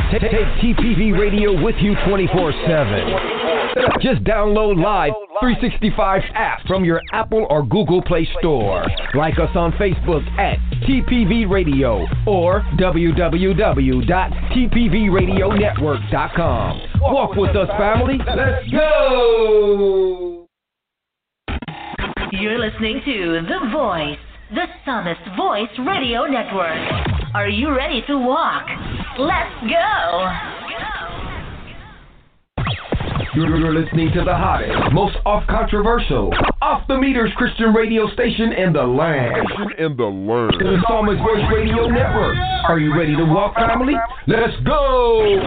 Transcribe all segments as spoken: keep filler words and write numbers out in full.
Take, take T P V Radio with you twenty-four seven. Just download Live three sixty-five app from your Apple or Google Play Store. Like us on Facebook at T P V Radio or w w w dot t p v radio network dot com. Walk with us, family. Let's go! You're listening to The Voice, the Psalmist Voice Radio Network. Are you ready to walk? Let's go! You're, you're listening to the hottest, most off-controversial, off-the-meters Christian radio station in the land. In the land. The Psalmist Voice Radio Network. Are you ready to walk, family? Let's go!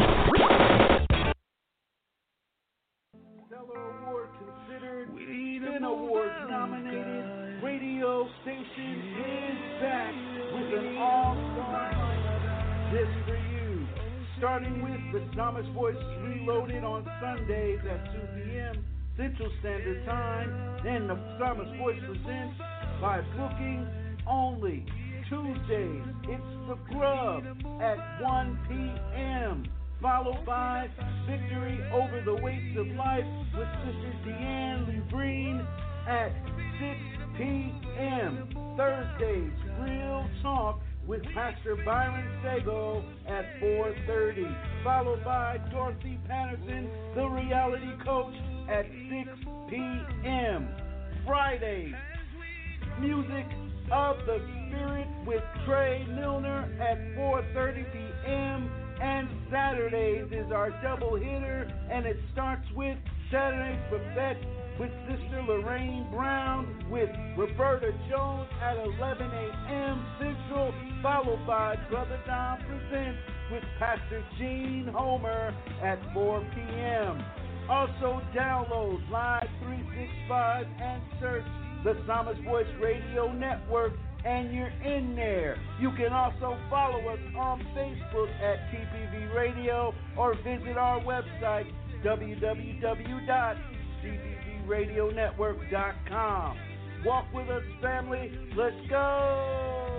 Stellar Award considered, Spin Awards nominated radio station is back with an all-star lineup just for you. Starting with the Psalmist Voice Reloaded on Sundays at two p.m. Central Standard Time. Then the Psalmist Voice presents by booking only. Tuesdays, it's The Grub at one p.m. Followed by Victory Over the Weights of Life with Sister Deanne Lebreen at six p.m. Thursdays, Real Talk with Pastor Byron Sago at four thirty. Followed by Dorothy Patterson, the Reality Coach, at six p.m. Fridays, Music of the Spirit with Trey Milner at four thirty p.m. And Saturdays is our double hitter, and it starts with Saturday's Buffet with Sister Lorraine Brown with Roberta Jones at eleven a.m. Central, followed by Brother Don Presents with Pastor Gene Homer at four p.m. Also download Live three sixty-five and search the Psalmist Voice Radio Network, and you're in there. You can also follow us on Facebook at T P V Radio or visit our website, w w w dot t p v radio network dot com. Walk with us, family. Let's go!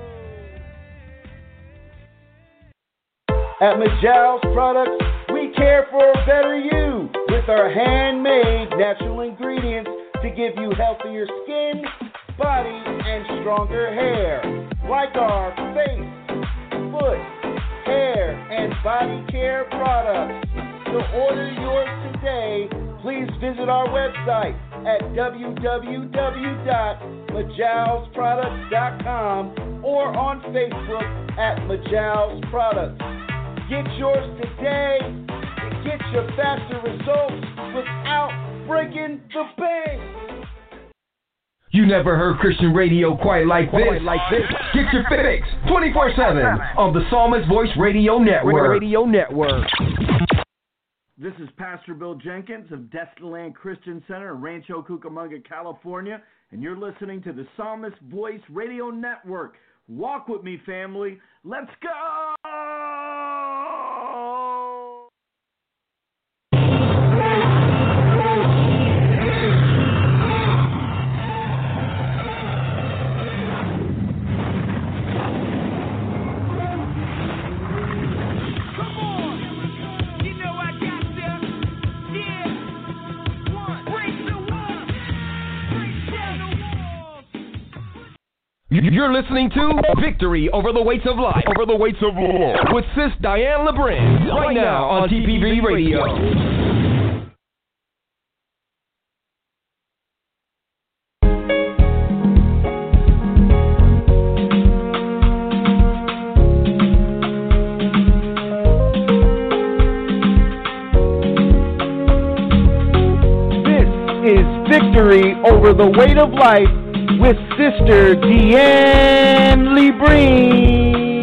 At Majal's Products, we care for a better you with our handmade natural ingredients to give you healthier skin, body, and stronger hair, like our face, foot, hair, and body care products. To order yours today, please visit our website at w w w dot majals products dot com or on Facebook at Majals Products. Get yours today to get your faster results without breaking the bank. You never heard Christian radio quite like this. Quite like this. Get your fix twenty-four seven on the Psalmist Voice Radio Network. Radio Network. This is Pastor Bill Jenkins of Destiny Land Christian Center in Rancho Cucamonga, California, and you're listening to the Psalmist Voice Radio Network. Walk with me, family. Let's go! You're listening to Victory Over the Weights of Life. Over the Weights of Life with Sis Diane Lebrin right now on T P V Radio. This is Victory Over the Weight of Life with Sister Deanne Lebreen.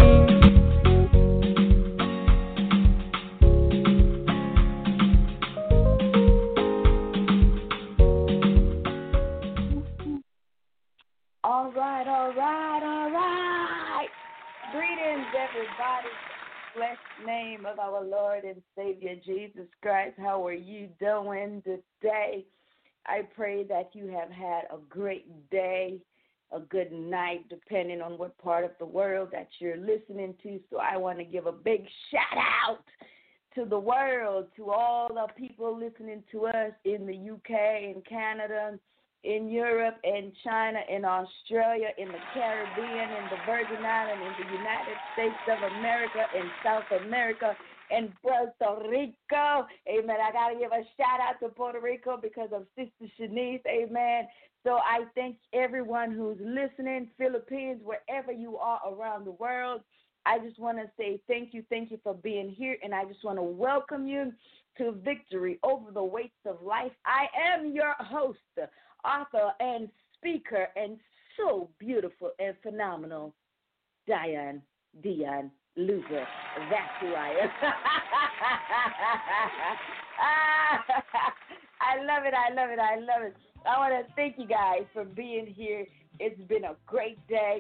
All right, all right, all right. Greetings, everybody. Blessed name of our Lord and Savior Jesus Christ. How are you doing today? I pray that you have had a great day, a good night, depending on what part of the world that you're listening to. So I want to give a big shout out to the world, to all the people listening to us in the U K, in Canada, in Europe, in China, in Australia, in the Caribbean, in the Virgin Islands, in the United States of America, in South America, in Puerto Rico. Amen. I got to give a shout out to Puerto Rico because of Sister Shanice. Amen. So I thank everyone who's listening, Philippines, wherever you are around the world. I just want to say thank you, thank you for being here, and I just want to welcome you to Victory Over the Weights of Life. I am your host, author, and speaker, and so beautiful and phenomenal, Diane Dion Luger. That's who I am. I love it, I love it, I love it. I want to thank you guys for being here. It's been a great day.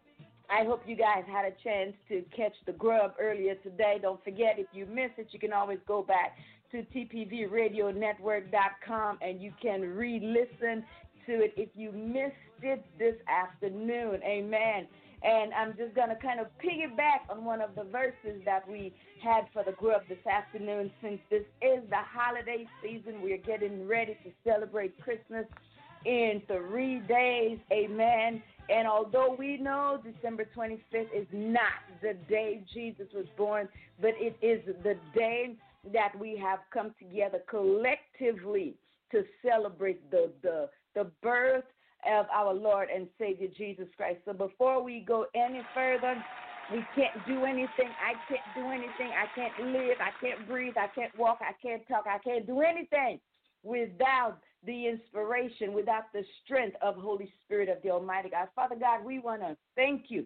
I hope you guys had a chance to catch the grub earlier today. Don't forget, if you missed it, you can always go back to T P V radio network dot com and you can re-listen to it if you missed it this afternoon. Amen. And I'm just going to kind of piggyback on one of the verses that we had for the grub this afternoon. Since this is the holiday season, we're getting ready to celebrate Christmas in three days. Amen. And although we know December twenty-fifth is not the day Jesus was born, but it is the day that we have come together collectively to celebrate the, the, the birth of our Lord and Savior Jesus Christ. So before we go any further, we can't do anything. I can't do anything. I can't live. I can't breathe. I can't walk. I can't talk. I can't do anything without the inspiration, without the strength of Holy Spirit of the Almighty God. Father God, we want to thank you.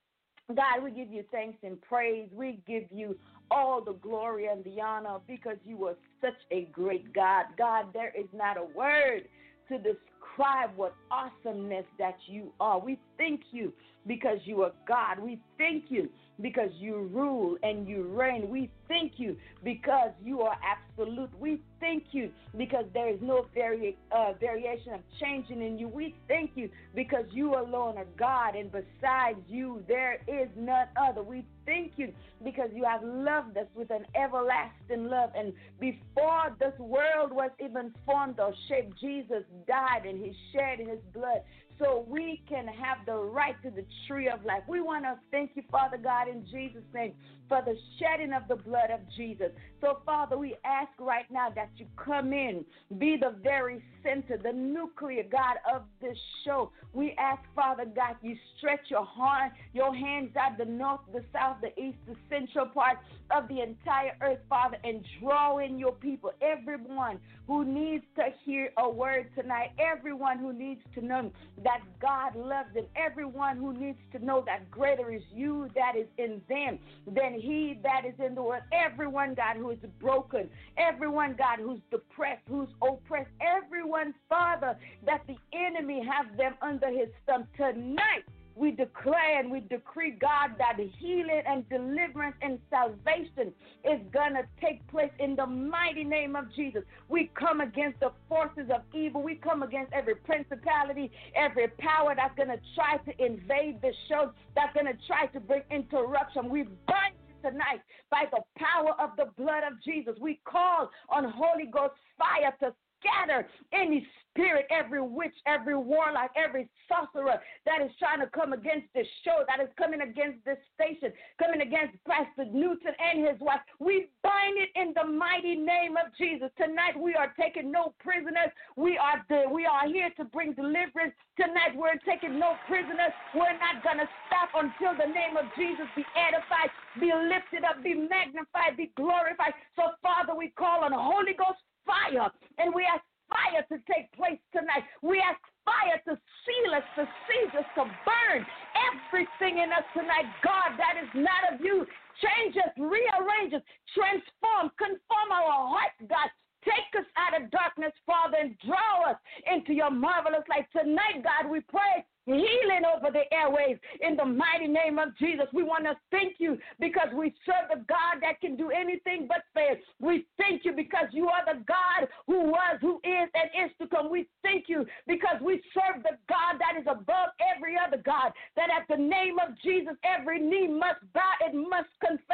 God, we give you thanks and praise. We give you all the glory and the honor because you are such a great God. God, there is not a word to describe what awesomeness that you are. We thank you because you are God. We thank you because you rule and you reign. We thank you because you are absolute. We thank you because there is no vari- uh, variation of changing in you. We thank you because you alone are God, and besides you, there is none other. We thank you because you have loved us with an everlasting love, and before this world was even formed or shaped, Jesus died and he shed his blood so we can have the right to the tree of life. We want to thank you, Father God, in Jesus' name, for the shedding of the blood of Jesus. So, Father, we ask right now that you come in, be the very center, the nuclear, God, of this show. We ask, Father God, you stretch your hand, your hands out the north, the south, the east, the central part of the entire earth, Father, and draw in your people, everyone who needs to hear a word tonight, everyone who needs to know that God loves them, everyone who needs to know that greater is you that is in them than he that is in the world, everyone, God, who is broken, everyone, God, who's depressed, who's oppressed, everyone, Father, that the enemy has them under his thumb tonight. We declare and we decree, God, that healing and deliverance and salvation is going to take place in the mighty name of Jesus. We come against the forces of evil. We come against every principality, every power that's going to try to invade the show, that's going to try to bring interruption. We bind you tonight by the power of the blood of Jesus. We call on Holy Ghost fire to scatter any spirit, every witch, every warlock, every sorcerer that is trying to come against this show, that is coming against this station, coming against Pastor Newton and his wife. We bind it in the mighty name of Jesus. Tonight we are taking no prisoners. We are the, we are here to bring deliverance. Tonight we're taking no prisoners. We're not going to stop until the name of Jesus be edified, be lifted up, be magnified, be glorified. So, Father, we call on Holy Ghost fire, and we ask fire to take place tonight. We ask fire to seal us, to seize us, to burn everything in us tonight, God, that is not of you. Change us, rearrange us, transform, conform our hearts, God. Take us out of darkness, Father, and draw us into your marvelous light. Tonight, God, we pray healing over the airwaves in the mighty name of Jesus. We want to thank you because we serve a God that can do anything but fail. We thank you because you are the God who was, who is, and is to come. We thank you because we serve the God that is above every other God, that at the name of Jesus, every knee must bow, it must confess,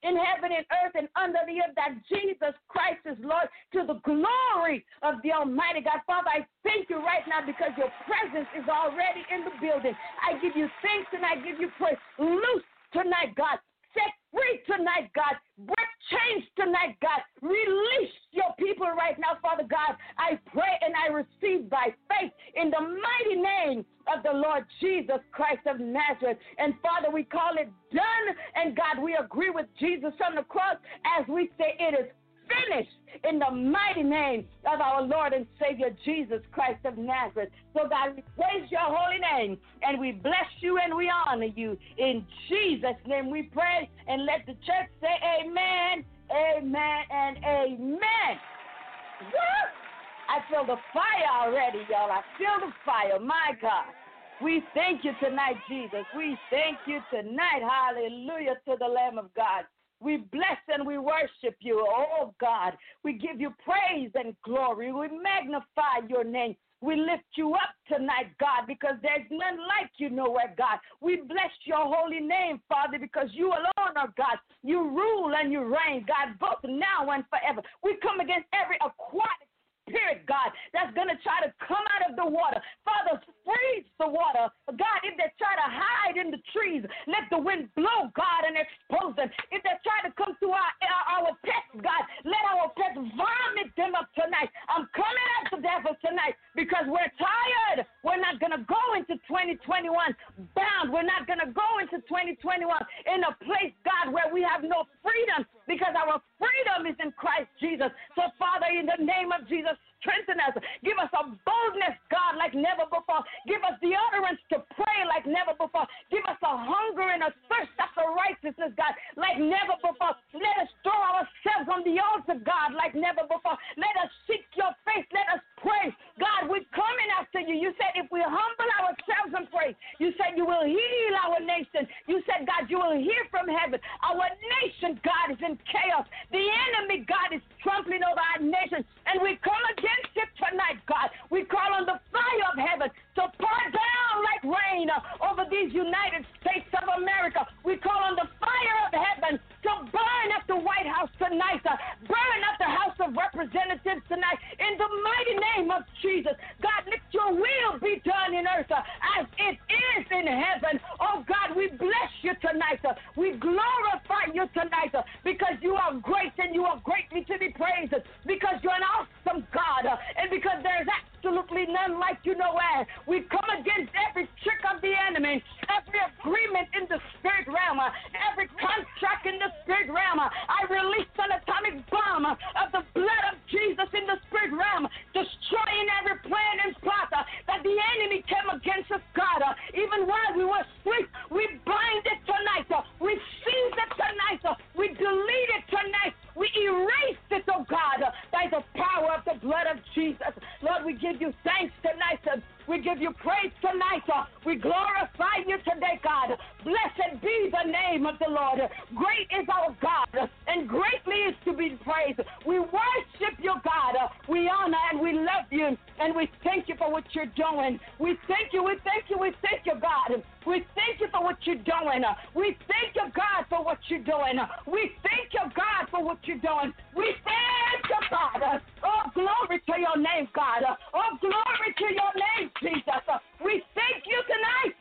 in heaven and earth and under the earth, that Jesus Christ is Lord, to the glory of the Almighty God. Father, I thank you right now because your presence is already in the building. I give you thanks and I give you praise. Loose tonight, God. Set free tonight, God. Break chains tonight, God. Release your people right now, Father God. I pray and I receive by faith in the mighty name of the Lord Jesus Christ of Nazareth. And Father, we call it done. And God, we agree with Jesus on the cross as we say it is finished in the mighty name of our Lord and Savior Jesus Christ of Nazareth. So God, we praise your holy name and we bless you and we honor you. In Jesus' name we pray, and let the church say amen, amen, and amen. Woo! I feel the fire already, y'all. I feel the fire. My God. We thank you tonight, Jesus. We thank you tonight. Hallelujah to the Lamb of God. We bless and we worship you, oh God. We give you praise and glory. We magnify your name. We lift you up tonight, God, because there's none like you nowhere, God. We bless your holy name, Father, because you alone are God. You rule and you reign, God, both now and forever. We come against every aquatic spirit, God, that's going to try to come out of the water. Father, freeze the water. God, if they try to hide in the trees, let the wind blow, God, and expose them. If they try to come to our, our, our pets, God, let our pets vomit them up tonight. I'm coming at the devil tonight because we're tired. We're not going to go into twenty twenty-one bound. We're not going to go into twenty twenty-one in a place, God, where we have no freedom because our freedom is in Christ Jesus. So, Father, in the name of Jesus, strengthen us. Give us a boldness, God, like never before. Give us the utterance to pray like never before. Give us a hunger and a thirst after righteousness, God, like never before. Let us throw ourselves on the altar, God, like never before. Let us seek your face. Let us pray. God, we're coming after you. You said if we humble ourselves and pray, you said you will heal our nation. You said, God, you will hear from heaven. Our nation, God, is in chaos. The enemy, God, is trampling over our nation. And we come against it tonight, God. We call on the fire of heaven to pour down like rain over these United States of America. We call on the fire of heaven to burn at the White House tonight, uh, burn at the House of Representatives tonight, in the mighty name of Jesus. God, let your will be done in earth uh, as it is in heaven. Oh, God, we bless you tonight. Uh, we glorify you tonight uh, because you are great and you are greatly to be praised, uh, because you're an awesome God, uh, and because there's absolutely none like you nowhere. We come against every trick of the enemy, every agreement in the spirit realm, uh, every contract in the spirit realm. Uh, I release an atomic bomb uh, of the blood of Jesus in the spirit realm, destroying every plan and plot uh, that the enemy came against us, God. Uh, even while we were asleep, we bind it tonight. Uh, we seize it tonight. Uh, we delete it tonight. We erase it, oh God, uh, by the power of the blood of Jesus. Lord, we give you thanks tonight. Uh, we give you praise tonight. Uh, we glorify you today, God. Blessed be the name of the Lord. Great is our God, uh, and greatly is to be praised. We worship you, God. Uh, we honor and we love you, and we thank you for what you're doing. We thank you, we thank you, we thank you, God. We thank you for what you're doing. Uh, we thank you, God, for what you're doing. Uh, we thank you, God, for what you're doing. We thank you, God. Uh, oh, glory to your name, God. Uh, oh, glory to your name, Jesus. Uh, we thank you tonight.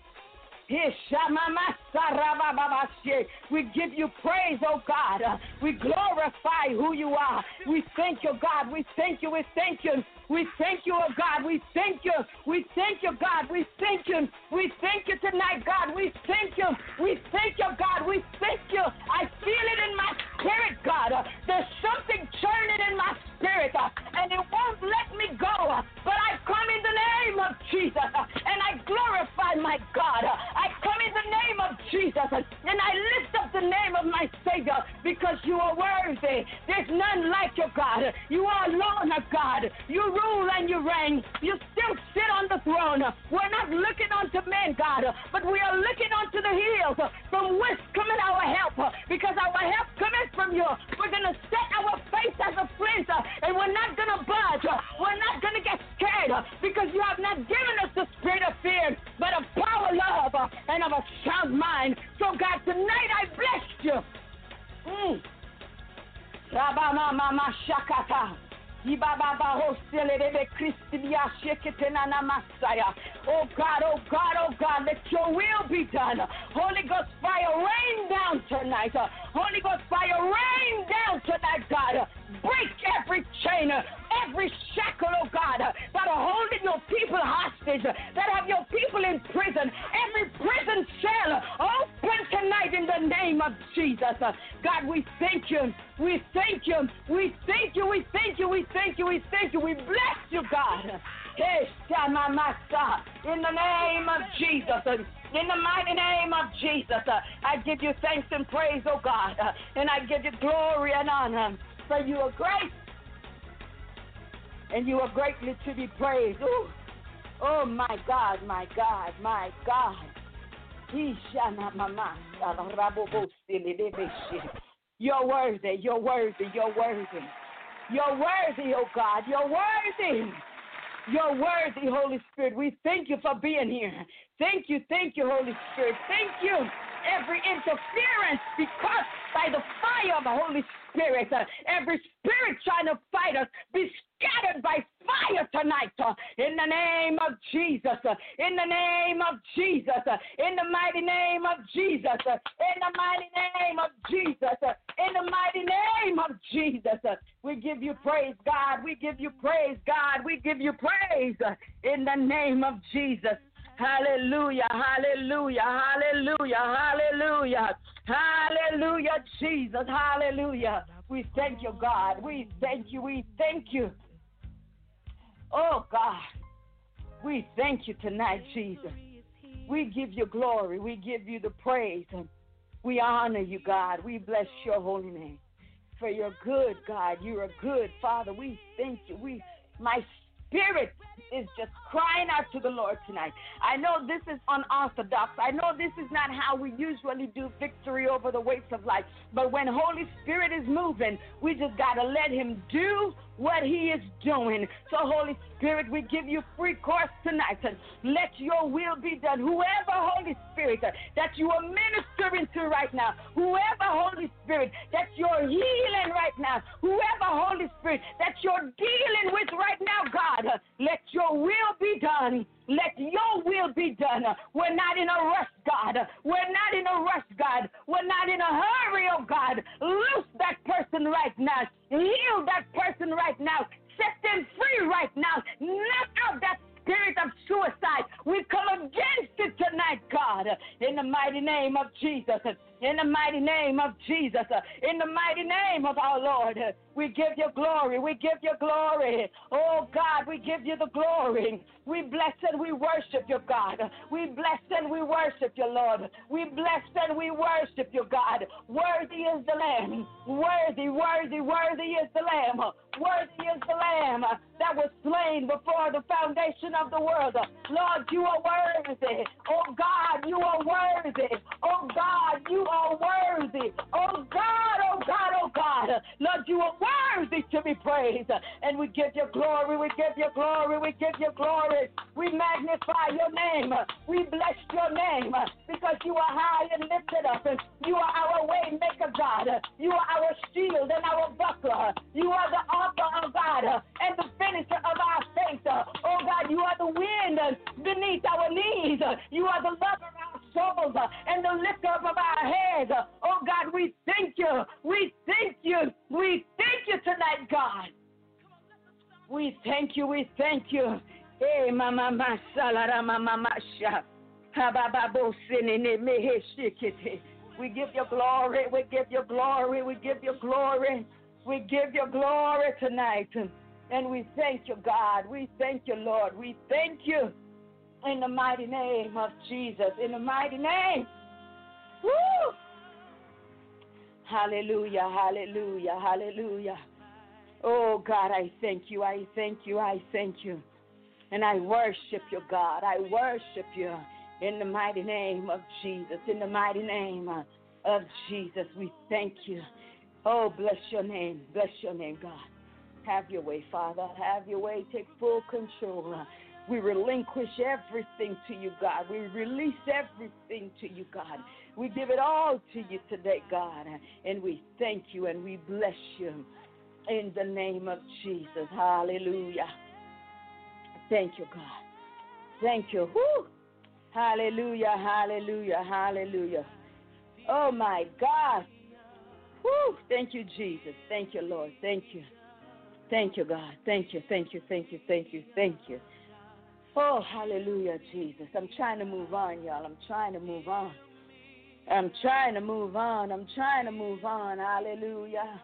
We give you praise, oh God. Uh, we glorify who you are. We thank you, God. We thank you. We thank you. We thank you, oh God. We thank you. We thank you, God. We thank you. We thank you tonight, God. We thank you. We thank you, God. We thank you. I feel it in my spirit, God. Uh, there's something churning in my spirit, uh, and it won't let me go. Uh, but I come in the name of Jesus, uh, and I glorify my God. Uh, I come in the name of Jesus, uh, and I lift up the name of my Savior because you are worthy. There's none like you, God. You are alone, oh God. You rule and you reign. You still sit on the throne. We're not looking unto men, God, but we are looking unto the hills from whence cometh our help, because our help cometh from you. We're going to set our face as a flint, and we're not going to budge. We're not going to get scared, because you have not given us the spirit of fear, but of power, love, and of a sound mind. So, God, tonight I bless you. Mm. Rabama Mama Shakata. Oh God, oh God, oh God, let your will be done. Holy Ghost fire rain down tonight. Holy Ghost fire rain down tonight, God. Break every chain, every shackle, oh God, that are holding your people hostage, that have your people in prison. Every prison cell open tonight in the name of Jesus. God, we thank you. We thank you. We thank you. We thank you. We thank you. We thank you. We bless you, God. In the name of Jesus. In the mighty name of Jesus. I give you thanks and praise, oh God. And I give you glory and honor. For you are great. And you are greatly to be praised. Ooh. Oh, my God, my God, my God. You're worthy, you're worthy, you're worthy. You're worthy, oh God, you're worthy. You're worthy, Holy Spirit. We thank you for being here. Thank you, thank you, Holy Spirit. Thank you. Every interference, because by the fire of the Holy Spirit, uh, every spirit trying to fight us, be scattered by fire tonight. Uh, in the name of Jesus. Uh, in the name of Jesus. Uh, in the mighty name of Jesus. Uh, in the mighty name of Jesus. Uh, in the mighty name of Jesus. Uh, we give you praise, God. We give you praise, God. We give you praise uh, in the name of Jesus. Hallelujah, hallelujah, hallelujah, hallelujah, hallelujah, Jesus, hallelujah. We thank you, God. We thank you, we thank you. Oh, God, we thank you tonight, Jesus. We give you glory. We give you the praise. And we honor you, God. We bless your holy name. For you're good, God. You're a good Father. We thank you. We, my spirit is just crying out to the Lord tonight. I know this is unorthodox. I know this is not how we usually do victory over the weights of life. But when Holy Spirit is moving, we just got to let him do what he is doing. So, Holy Spirit, we give you free course tonight. And let your will be done. Whoever, Holy Spirit, that you are ministering to right now, whoever, Holy Spirit, that you're healing right now, whoever, Holy Spirit, that you're dealing with right now, God, let your will be done. Let your will be done. We're not in a rush, God. We're not in a rush, God. We're not in a hurry, oh God. Loose that person right now. Heal that person right now. Set them free right now. Knock out that spirit of suicide. We come against it tonight, God. In the mighty name of Jesus. In the mighty name of Jesus. In the mighty name of our Lord. We give you glory. We give you glory. Oh, God, we give you the glory. We bless and we worship you, God. We bless and we worship you, Lord. We bless and we worship you, God. Worthy is the Lamb. Worthy, worthy, worthy is the Lamb. Worthy is the Lamb that was slain before the foundation of the world. Lord, you are worthy. Oh, God, you are worthy. Oh, God, you are worthy. Oh, God, oh, God, oh, God. Lord, you are worthy to be praised. And we give you glory. We give you glory. We give you glory. We magnify your name. We bless your name because you are high and lifted up. You are our way maker, God. You are our shield and our buckler. You are the author of God and the finisher of our faith. Oh God, you are the wind beneath our knees. You are the lover of our souls and the lifter up of our heads. Oh God, we thank you. We thank you. We thank you tonight, God. We thank you. We thank you. Hey, mama, masala, mama, masha. We give you glory. We give you glory. We give you glory. We give you glory tonight. And we thank you, God. We thank you, Lord. We thank you in the mighty name of Jesus. In the mighty name. Woo! Hallelujah, hallelujah, hallelujah. Oh, God, I thank you. I thank you. I thank you. And I worship you, God. I worship you in the mighty name of Jesus. In the mighty name of Jesus, we thank you. Oh, bless your name. Bless your name, God. Have your way, Father. Have your way. Take full control. We relinquish everything to you, God. We release everything to you, God. We give it all to you today, God. And we thank you and we bless you in the name of Jesus. Hallelujah. Thank you, God. Thank you. Woo. Hallelujah, hallelujah, hallelujah. Oh, my God. Woo. Thank you, Jesus. Thank you, Lord. Thank you. Thank you, God. Thank you, thank you, thank you, thank you, thank you. Oh, hallelujah, Jesus. I'm trying to move on, y'all. I'm trying to move on. I'm trying to move on. I'm trying to move on. Hallelujah.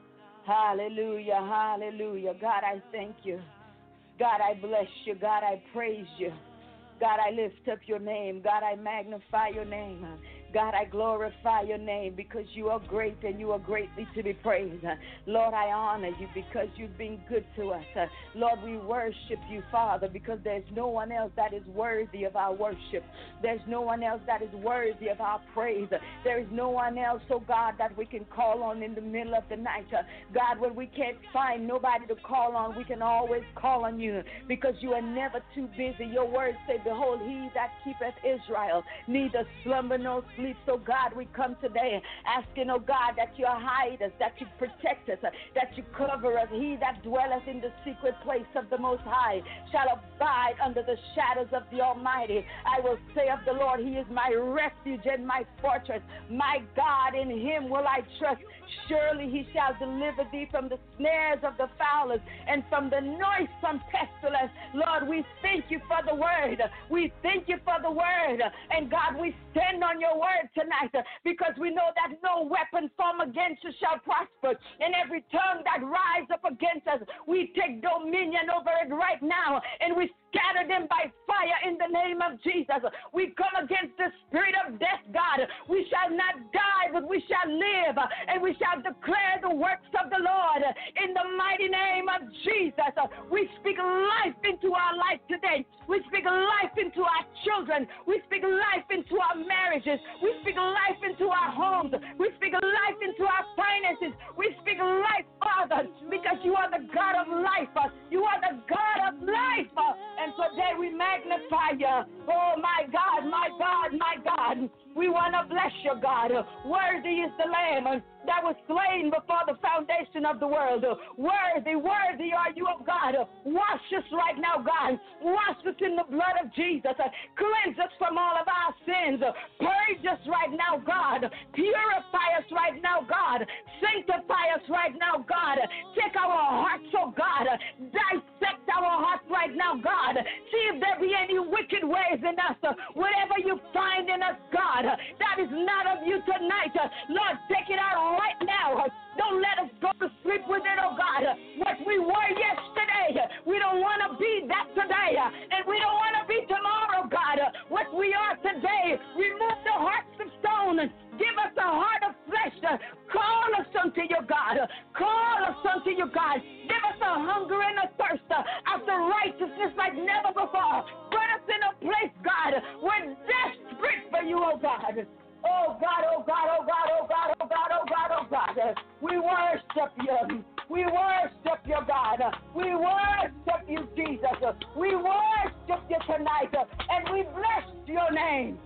Hallelujah, hallelujah. God, I thank you. God, I bless you. God, I praise you. God, I lift up your name. God, I magnify your name. God, I glorify your name because you are great and you are greatly to be praised. Lord, I honor you because you've been good to us. Lord, we worship you, Father, because there's no one else that is worthy of our worship. There's no one else that is worthy of our praise. There is no one else, oh God, that we can call on in the middle of the night. God, when we can't find nobody to call on, we can always call on you because you are never too busy. Your word said, behold, he that keepeth Israel, neither slumber nor sleep. So, God, we come today asking, oh God, that you hide us, that you protect us, that you cover us. He that dwelleth in the secret place of the Most High shall abide under the shadows of the Almighty. I will say of the Lord, he is my refuge and my fortress. My God, in him will I trust. Surely he shall deliver thee from the snares of the fowlers and from the noisome pestilence. Lord, we thank you for the word. We thank you for the word. And God, we stand on your word tonight because we know that no weapon formed against us shall prosper. And every tongue that rise up against us, we take dominion over it right now. And we scatter them by fire in the name of Jesus. We come against the spirit of death, God. We shall not die, but we shall live, and we shall declare the works of the Lord in the mighty name of Jesus. We speak life into our life today. We speak life into our children. We speak life into our marriages. We speak life into our homes. We speak life into our finances. We speak life, Father, because you are the God of life. You are the God of life. And today we magnify you. Oh, my God, my God, my God. We want to bless you, God. Worthy is the Lamb that was slain before the foundation of the world. Worthy, worthy are you, oh God. Wash us right now, God. Wash us in the blood of Jesus. Cleanse us from all of our sins. Purge us right now, God. Purify us right now, God. Sanctify us right now, God. Take our hearts, oh God. Dissect our hearts right now, God. See if there be any wicked ways in us. Whatever you find in us, God, that is not of you tonight. Lord, take it out right now. Don't let us go to sleep with it, oh God. What we were yesterday, we don't want to be that today. And we don't want to be tomorrow, God. What we are today, remove the hearts of stone. Give us a heart of flesh. Call us unto you, God. Call us unto you, God. Give us a hunger and a thirst after righteousness like never before. Put us in a place, God. We're desperate for you, oh God. Oh God, oh God, oh God, oh God, oh God, oh God, oh God. We worship you. We worship you, God. We worship you, Jesus. We worship you tonight. And we bless your name.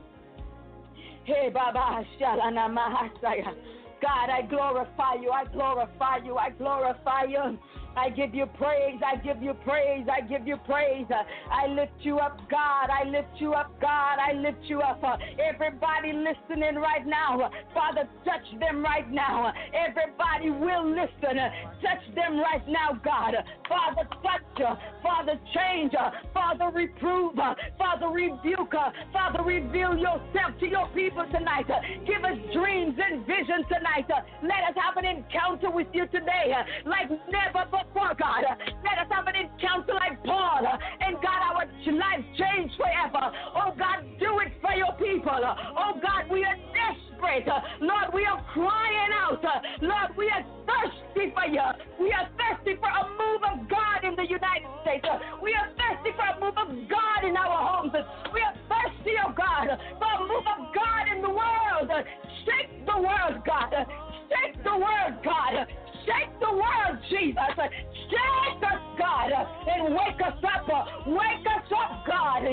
Hey, Baba, Shalana Mahasaya. God, I glorify you. I glorify you. I glorify you. I give you praise. I give you praise. I give you praise. I lift you up, God. I lift you up, God. I lift you up. Everybody listening right now, Father, touch them right now. Everybody will listen. Touch them right now, God. Father, touch. Father, change. Father, reprove. Father, rebuke. Father, reveal yourself to your people tonight. Give us dreams and visions tonight. Let us have an encounter with you today like never before, God. Let us have an encounter like Paul. And God, our life changed forever. Oh, God, do it for your people. Oh, God, we are desperate. Lord, we are crying out. Lord, we are thirsty for you. We are thirsty for a move of God in the United States. We are thirsty for a move of God in our homes. We are thirsty, oh God, for a move of God in the world. Shake the world, God. Shake the world, God. Shake the world, of Jesus, shake us, God, and wake us up. Wake us up, God.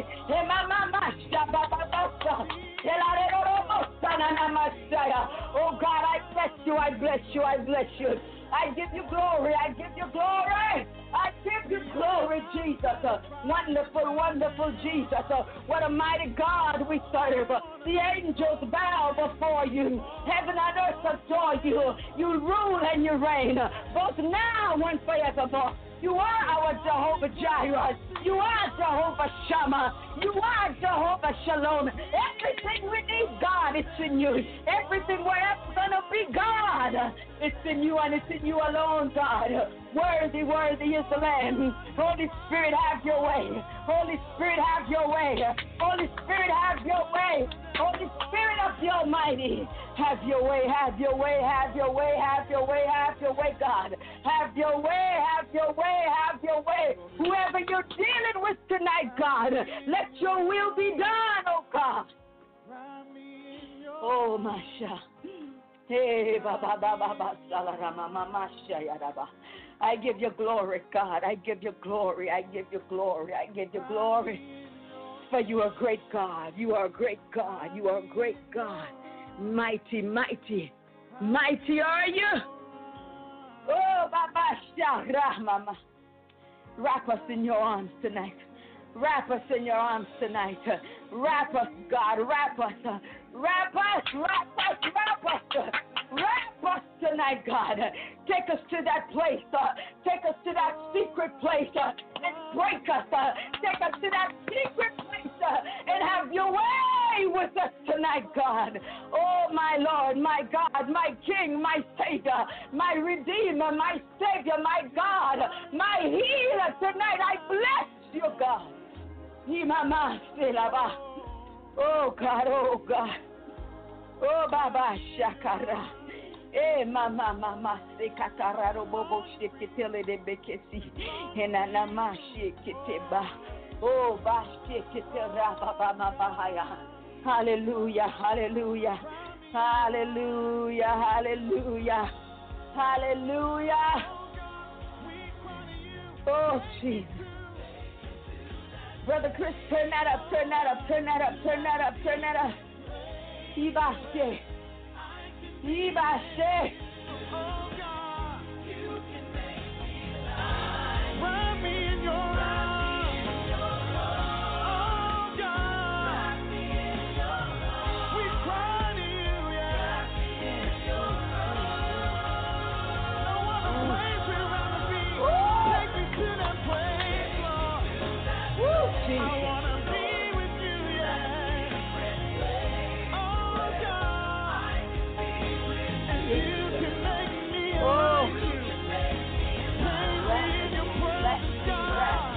Oh, God, I bless you, I bless you, I bless you. I give you glory, I give you glory. I give you glory, Jesus. Uh, wonderful, wonderful Jesus. Uh, what a mighty God we serve. Uh, the angels bow before you. Heaven and earth adore you. You rule and you reign, uh, both now and forevermore. You are our Jehovah Jireh. You are Jehovah Shammah. You are Jehovah Shalom. Everything we need, God, it's in you. Everything we're ever going to be, God, it's in you and it's in you alone, God. Worthy, worthy is the Lamb. Holy Spirit, have your way. Holy Spirit, have your way. Holy Spirit, have your way. Holy Spirit of the Almighty, have your way, have your way, have your way, have your way, have your way, God. Have your way, have your way, have your way. Whoever you're dealing with tonight, God, let your will be done, oh God. Oh, Masha. Hey, Baba, Baba, Baba, Salarama, Mama, Shayaraba. I give you glory, God. I give you glory. I give you glory. I give you glory. For you are a great God. You are a great God. You are a great God. Mighty, mighty, mighty are you. Oh, Baba, Shara, Mama. Wrap us in your arms tonight. Wrap us in your arms tonight. Wrap us, God. Wrap us. Wrap us. Wrap us. Wrap us. Wrap us tonight, God. Take us to that place. Uh, take us to that secret place uh, and break us. Uh, take us to that secret place uh, and have your way with us tonight, God. Oh, my Lord, my God, my King, my Savior, my Redeemer, my Savior, my God, my healer tonight. I bless you, God. Oh, God, oh, God. Oh, Baba Shakara. Eh, mama, mama, se katararo bobo sheketele de bekesi. Enana ma sheketeba. Oh, ba sheketera baba mabahaya. Hallelujah, hallelujah, hallelujah, hallelujah, hallelujah. Oh, Jesus. Brother Chris, turn that up, turn that up, turn that up, turn that up, turn that up. Ibashe. Ibashe. Oh God, you can make me alive. Wrap me in your arms. Oh God, wrap me in your arms. We cry to you, yeah. Wrap me in your arms. No other place we'd rather be. Take me to that place, Lord. Woo, Jesus. I wanna be with you, yeah. Oh God, and you can make me Oh. like you. Take me in your presence, God.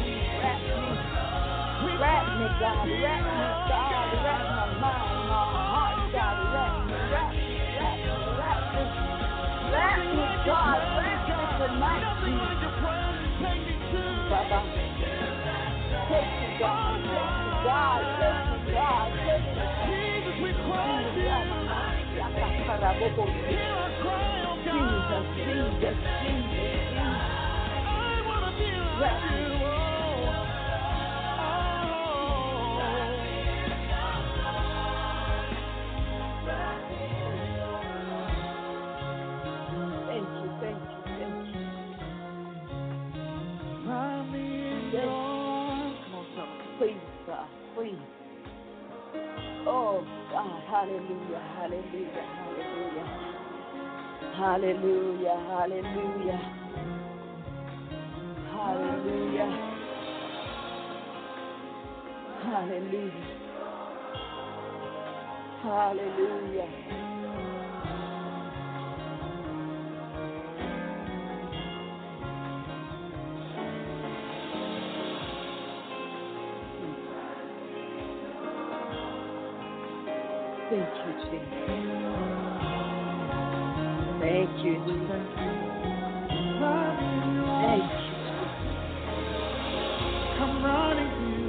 We Wrap me, cry God. to you, Wrap me, oh God. Wrap my mind, my heart, God. Wrap me, wrap me, wrap me, wrap me. Wrap me, God. Wrap me tonight, Nothing like Jesus. your presence. Take me to Baba. Take me, God. Take me, God. Take me, God. Take me. Jesus, we cry to you. Hear our cry, oh God. Jesus, Jesus, Jesus. I wanna be like you. Oh, Thank you, thank you, thank you. wrap me in Yes. your arms. Come on, come on. Please, God, please. Oh, God, hallelujah, hallelujah, hallelujah. Hallelujah, hallelujah. Hallelujah. Hallelujah. Hallelujah. Thank you, Jesus. Thank you, Jesus. Wrap me in your arms. Thank you. Come running to you.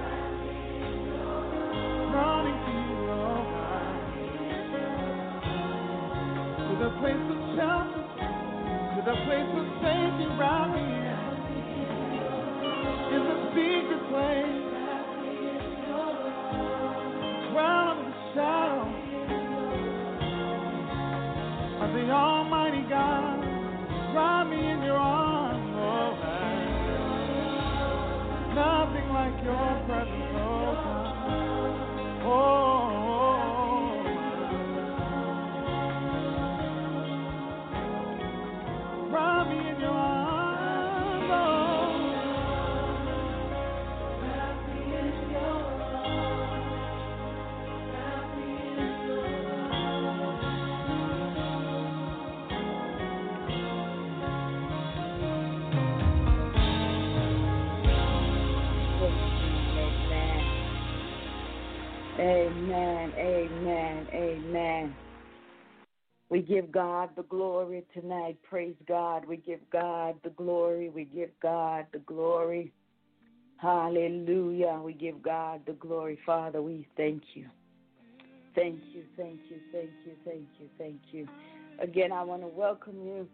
Running to you, oh God. To the place of shelter. To the place of safety around me in the secret place. Crown of the shadow of the Almighty God. Wrap me in your arms, oh God. Nothing like your presence, oh God. Oh, wrap me in your arms, oh. Wrap me in your arms. Wrap me in your Amen, amen, amen. We give God the glory tonight. Praise God. We give God the glory. We give God the glory. Hallelujah. We give God the glory. Father, we thank you. Thank you, thank you, thank you, thank you, thank you. Again, I want to welcome you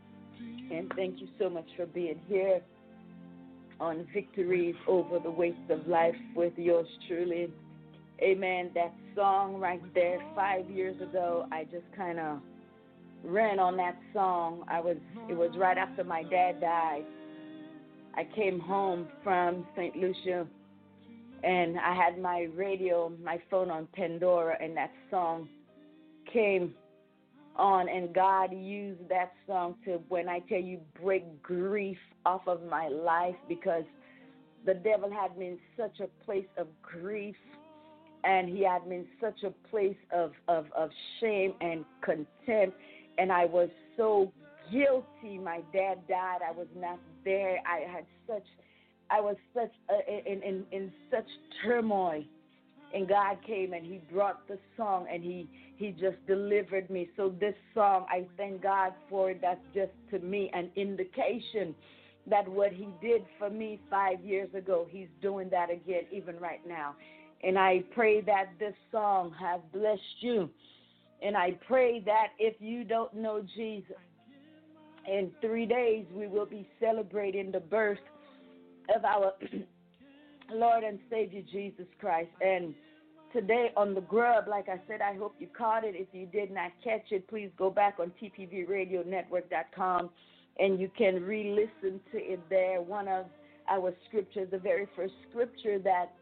and thank you so much for being here on Victories Over the Waste of Life with yours truly. Amen. That song right there, five years ago, I just kind of ran on that song. I was, it was right after my dad died. I came home from Saint Lucia, and I had my radio, my phone on Pandora, and that song came on, and God used that song to, when I tell you, break grief off of my life, because the devil had me in such a place of grief. And he had me in such a place of, of, of shame and contempt. And I was so guilty. My dad died. I was not there. I had such, I was such uh, in, in, in such turmoil. And God came and he brought the song and he, he just delivered me. So this song, I thank God for it. That's just to me an indication that what he did for me five years ago, he's doing that again even right now. And I pray that this song has blessed you. And I pray that if you don't know Jesus, in three days we will be celebrating the birth of our Lord and Savior Jesus Christ. And today on the Grub, like I said, I hope you caught it. If you did not catch it, please go back on T P V radio network dot com and you can re-listen to it there. One of our scriptures, the very first scripture that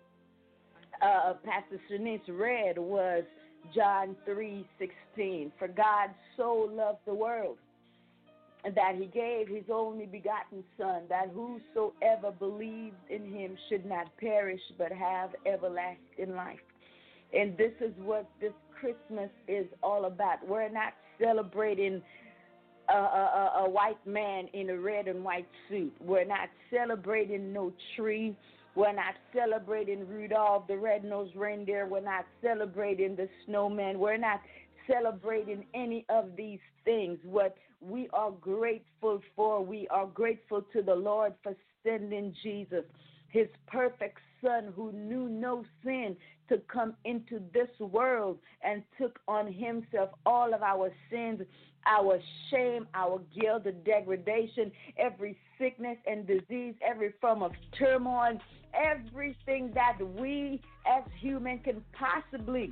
Uh, Pastor Shanice read was John three sixteen. For God so loved the world that he gave his only begotten Son, that whosoever believed in him should not perish but have everlasting life. And this is what this Christmas is all about. We're not celebrating a, a, a white man in a red and white suit. We're not celebrating no tree. We're not celebrating Rudolph the red-nosed reindeer. We're not celebrating the snowman. We're not celebrating any of these things. What we are grateful for, we are grateful to the Lord for sending Jesus, his perfect Son who knew no sin, to come into this world and took on himself all of our sins, our shame, our guilt, the degradation, every sickness and disease, every form of turmoil, everything that we as humans can possibly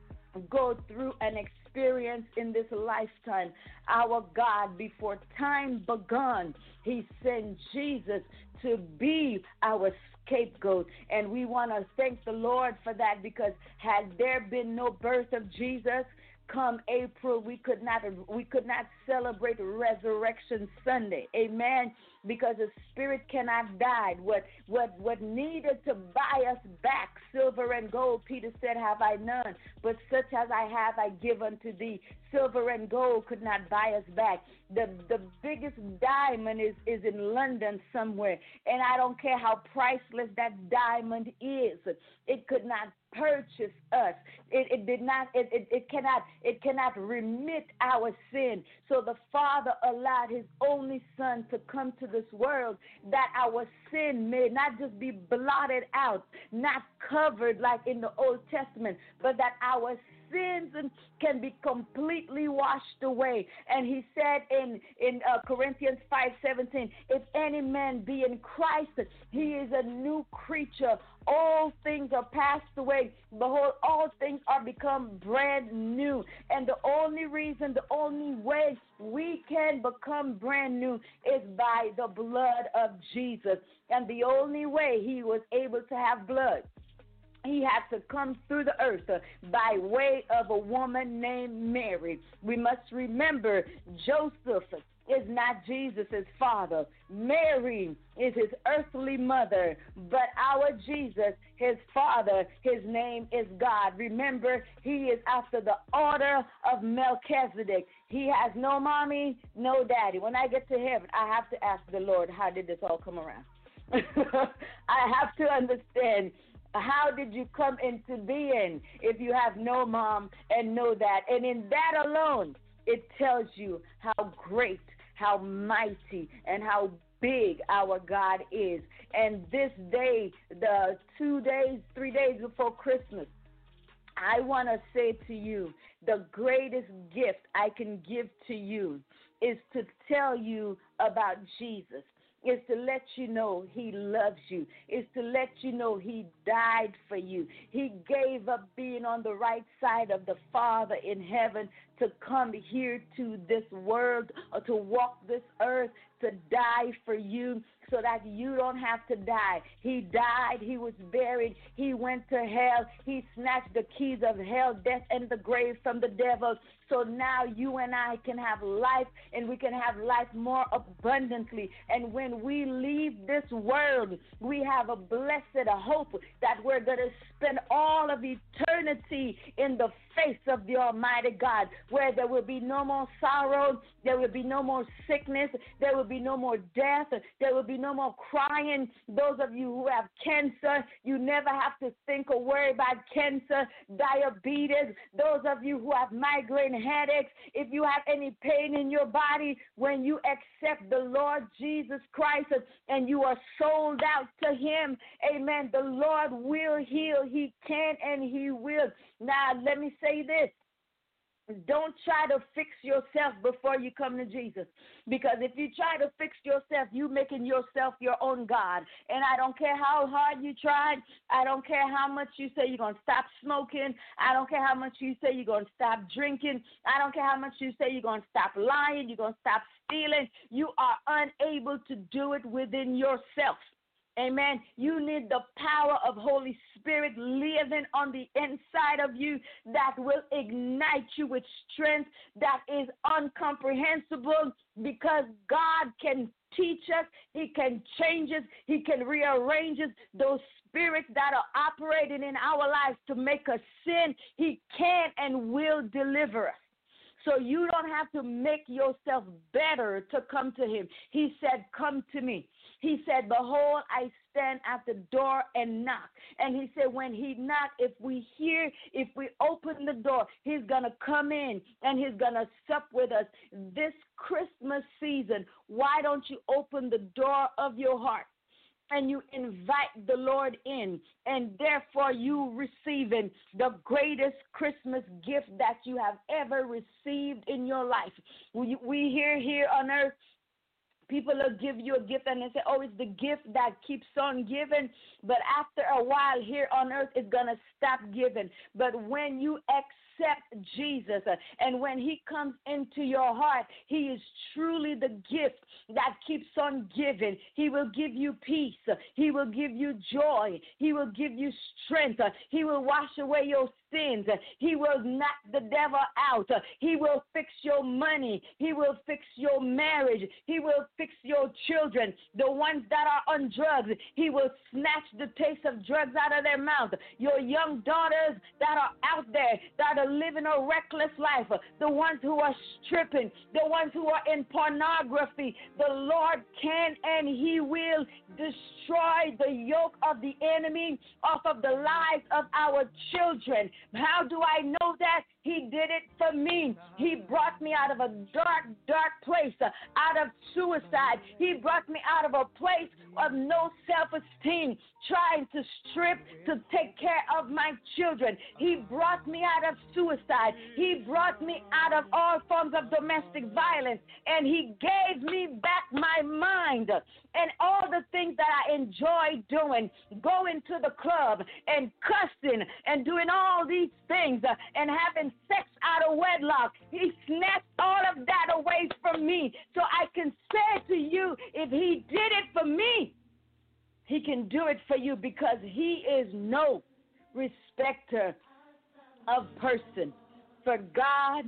go through and experience in this lifetime. Our God, before time begun, he sent Jesus to be our scapegoat. And we want to thank the Lord for that, because had there been no birth of Jesus, come April, we could not we could not celebrate Resurrection Sunday. Amen. Because the spirit cannot die. What what what needed to buy us back, silver and gold, Peter said, have I none, but such as I have I give unto thee. Silver and gold could not buy us back. The the biggest diamond is, is in London somewhere, and I don't care how priceless that diamond is. It could not purchase us. It, it did not. It, it, it cannot. It cannot remit our sin. So the Father allowed his only Son to come to this world, that our sin may not just be blotted out, not covered like in the Old Testament, but that our sins can be completely washed away. And he said in, in uh, Corinthians five seventeen, if any man be in Christ, he is a new creature. All things are passed away. Behold, all things are become brand new. And the only reason, the only way we can become brand new is by the blood of Jesus. And the only way he was able to have blood, he had to come through the earth uh, by way of a woman named Mary. We must remember Joseph is not Jesus' father. Mary is his earthly mother. But our Jesus, his father, his name is God. Remember, he is after the order of Melchizedek. He has no mommy, no daddy. When I get to heaven, I have to ask the Lord, how did this all come around? I have to understand, how did you come into being if you have no mom and no dad? And in that alone, it tells you how great, how mighty, and how big our God is. And this day, the two days, three days before Christmas, I want to say to you, the greatest gift I can give to you is to tell you about Jesus. Is to let you know he loves you. Is to let you know he died for you. He gave up being on the right side of the Father in heaven to come here to this world or to walk this earth, to die for you so that you don't have to die. He died. He was buried. He went to hell. He snatched the keys of hell, death, and the grave from the devil. So now you and I can have life, and we can have life more abundantly. And when we leave this world, we have a blessed a hope that we're going to spend all of eternity in the face of the Almighty God, where there will be no more sorrow, there will be no more sickness, there will be no more death, there will be no more crying. Those of you who have cancer, you never have to think or worry about cancer, diabetes. Those of you who have migraine headaches, if you have any pain in your body, when you accept the Lord Jesus Christ and you are sold out to him, amen, the Lord will heal. He can and he will. Now, let me say this. Don't try to fix yourself before you come to Jesus. Because if you try to fix yourself, you're making yourself your own God. And I don't care how hard you tried. I don't care how much you say you're going to stop smoking. I don't care how much you say you're going to stop drinking. I don't care how much you say you're going to stop lying. You're going to stop stealing. You are unable to do it within yourself. Amen. You need the power of Holy Spirit living on the inside of you that will ignite you with strength that is incomprehensible, because God can teach us, he can change us, he can rearrange us. Those spirits that are operating in our lives to make us sin, he can and will deliver us. So you don't have to make yourself better to come to him. He said, come to me. He said, behold, I stand at the door and knock. And he said, when he knocks, if we hear, if we open the door, he's going to come in and he's going to sup with us. This Christmas season, why don't you open the door of your heart and you invite the Lord in, and therefore you receiving the greatest Christmas gift that you have ever received in your life. We, we hear here on earth, people will give you a gift and they say, oh, it's the gift that keeps on giving. But after a while here on earth, it's going to stop giving. But when you accept Jesus uh, and when he comes into your heart, he is truly the gift that keeps on giving. He will give you peace. Uh, he will give you joy. He will give you strength. Uh, he will wash away your sins. Uh, he will knock the devil out. Uh, he will fix your money. He will fix your marriage. He will fix your children, the ones that are on drugs. He will snatch the taste of drugs out of their mouth. Your young daughters that are out there, that are living a reckless life, the ones who are stripping, the ones who are in pornography, the Lord can and he will destroy the yoke of the enemy off of the lives of our children. How do I know that? He did it for me. He brought me out of a dark, dark place, uh, out of suicide. He brought me out of a place of no self-esteem, trying to strip to take care of my children. He brought me out of suicide. He brought me out of all forms of domestic violence, and he gave me back my mind and all the things that I enjoy doing, going to the club and cussing and doing all these things uh, and having sex out of wedlock. He snatched all of that away from me. So I can say to you, if he did it for me, he can do it for you, because he is no respecter of person. For God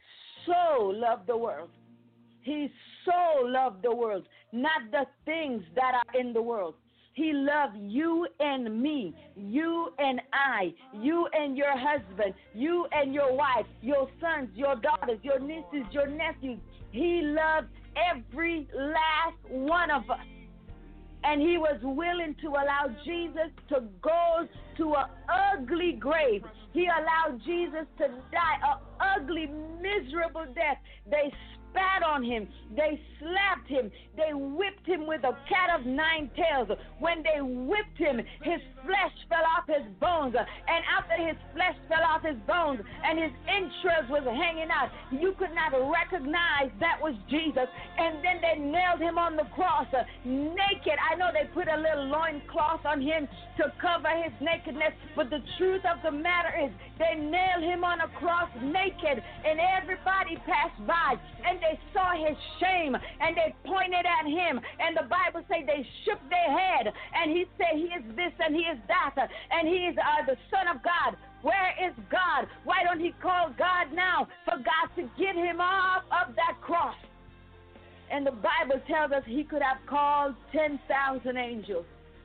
so loved the world. He so loved the world, not the things that are in the world. He loved you and me, you and I, you and your husband, you and your wife, your sons, your daughters, your nieces, your nephews. He loved every last one of us. And he was willing to allow Jesus to go to an ugly grave. He allowed Jesus to die an ugly, miserable death. They spat on him. They slapped him. They whipped him with a cat of nine tails. When they whipped him, his flesh fell off his bones. And after his flesh fell off his bones and his entrails was hanging out, you could not recognize that was Jesus. And then they nailed him on the cross uh, naked. I know they put a little loincloth on him to cover his nakedness, but the truth of the matter is they nailed him on a cross naked, and everybody passed by and they saw his shame and they pointed at him, and the Bible says they shook their head, and he said he is this and he is that, and he is uh, the Son of God. Where is God? Why don't he call God now for God to get him off of that cross? And the Bible tells us he could have called ten thousand angels.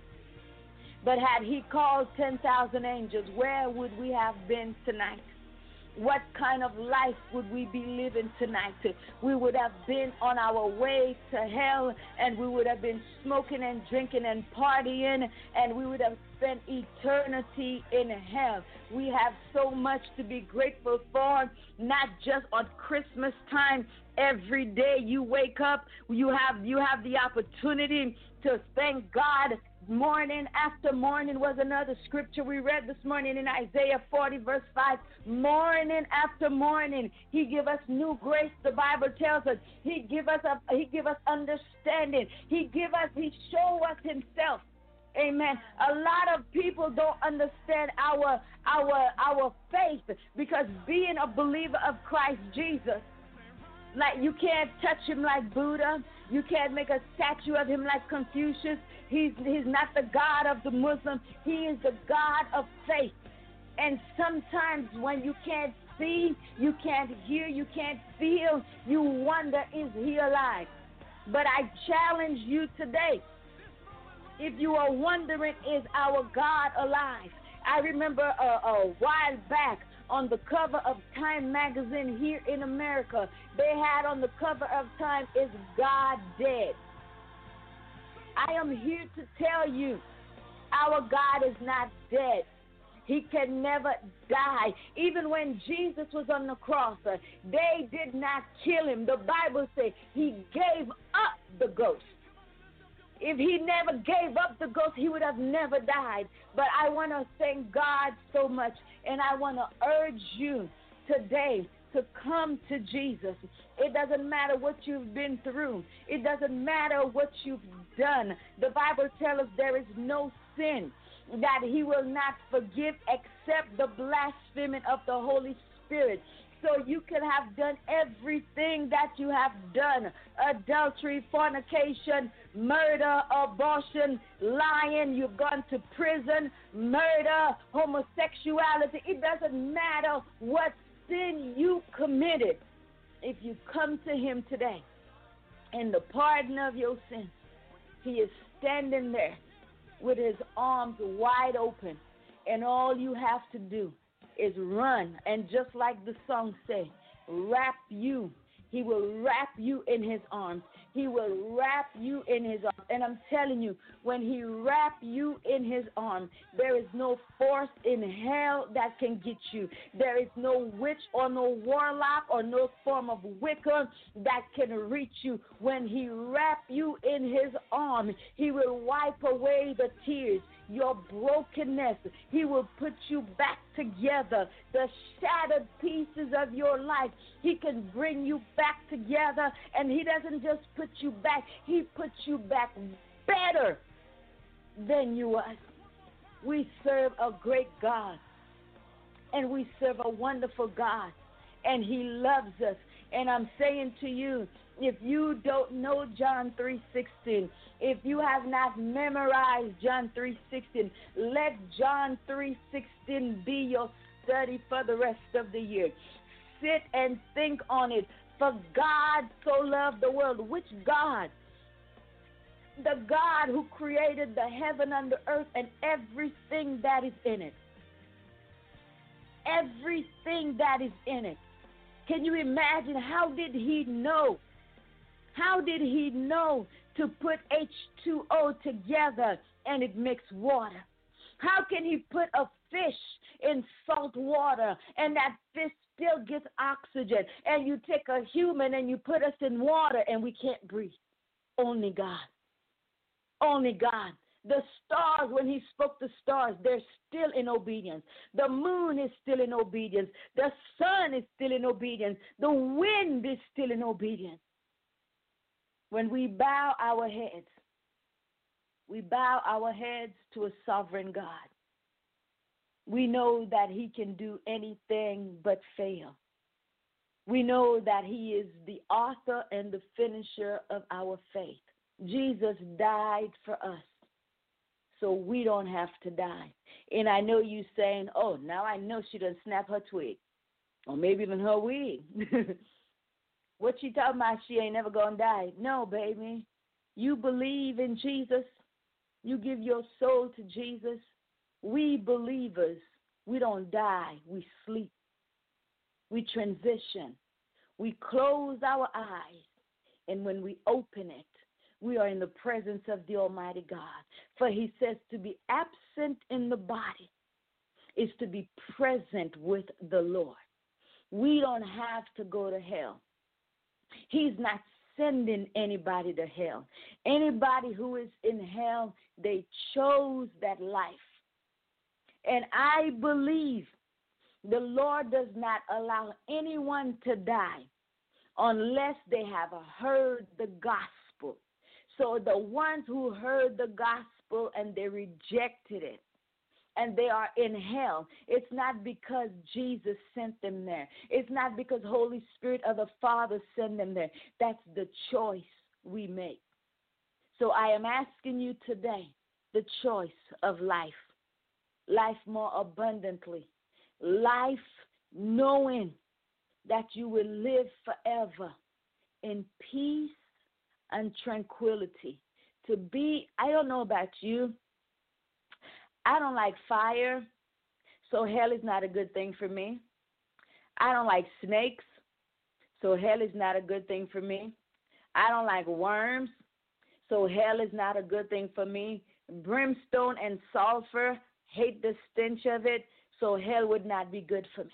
But had he called ten thousand angels, where would we have been tonight? What kind of life would we be living tonight? We would have been on our way to hell, and we would have been smoking and drinking and partying, and we would have spent eternity in hell. We have so much to be grateful for, not just on Christmas time. Every day you wake up, you have you have the opportunity to thank God. Morning after morning was another scripture we read this morning in Isaiah forty, verse five. Morning after morning, he give us new grace. The Bible tells us he give us a, he give us understanding. He give us, he show us himself. Amen. A lot of people don't understand our our our faith, because being a believer of Christ Jesus, like you can't touch him like Buddha. You can't make a statue of him like Confucius. He's, he's not the God of the Muslims. He is the God of faith. And sometimes when you can't see, you can't hear, you can't feel, you wonder, is he alive? But I challenge you today. If you are wondering, is our God alive? I remember a, a while back, on the cover of Time magazine here in America, they had on the cover of Time, "Is God Dead?" I am here to tell you, our God is not dead. He can never die. Even when Jesus was on the cross, uh, they did not kill him. The Bible says he gave up the ghost. If he never gave up the ghost, he would have never died. But I want to thank God so much, and I want to urge you today to come to Jesus. It doesn't matter what you've been through. It doesn't matter what you've done. The Bible tells us there is no sin that he will not forgive except the blasphemy of the Holy Spirit. So you could have done everything that you have done: adultery, fornication, murder, abortion, lying, you've gone to prison, murder, homosexuality. It doesn't matter what sin you committed. If you come to him today in the pardon of your sins, he is standing there with his arms wide open, and all you have to do is run, and just like the song say, wrap you. He will wrap you in his arms. He will wrap you in his arms. And I'm telling you, when he wrap you in his arms, there is no force in hell that can get you. There is no witch or no warlock or no form of Wicca that can reach you. When he wrap you in his arms, he will wipe away the tears, your brokenness. He will put you back together, the shattered pieces of your life. He can bring you back together, and he doesn't just put you back, he puts you back better than you was. We serve a great God, and we serve a wonderful God, and he loves us. And I'm saying to you, if you don't know John three sixteen, if you have not memorized John three sixteen, let John three sixteen be your study for the rest of the year. Sit and think on it. For God so loved the world. Which God? The God who created the heaven and the earth and everything that is in it. Everything that is in it. Can you imagine? How did he know? How did he know to put H two O together and it makes water? How can he put a fish in salt water and that fish still gets oxygen? And you take a human and you put us in water and we can't breathe. Only God. Only God. The stars, when he spoke the stars, they're still in obedience. The moon is still in obedience. The sun is still in obedience. The wind is still in obedience. When we bow our heads, we bow our heads to a sovereign God. We know that he can do anything but fail. We know that he is the author and the finisher of our faith. Jesus died for us, so we don't have to die. And I know you saying, oh, now I know she done snap her twig, or maybe even her wig. What she talking about, she ain't never going to die. No, baby. You believe in Jesus. You give your soul to Jesus. We believers, we don't die. We sleep. We transition. We close our eyes. And when we open it, we are in the presence of the Almighty God. For he says to be absent in the body is to be present with the Lord. We don't have to go to hell. He's not sending anybody to hell. Anybody who is in hell, they chose that life. And I believe the Lord does not allow anyone to die unless they have heard the gospel. So the ones who heard the gospel and they rejected it, and they are in hell, it's not because Jesus sent them there. It's not because Holy Spirit or the Father sent them there. That's the choice we make. So I am asking you today the choice of life, life more abundantly, life knowing that you will live forever in peace and tranquility. To be, I don't know about you, I don't like fire, so hell is not a good thing for me. I don't like snakes, so hell is not a good thing for me. I don't like worms, so hell is not a good thing for me. Brimstone and sulfur, hate the stench of it, so hell would not be good for me.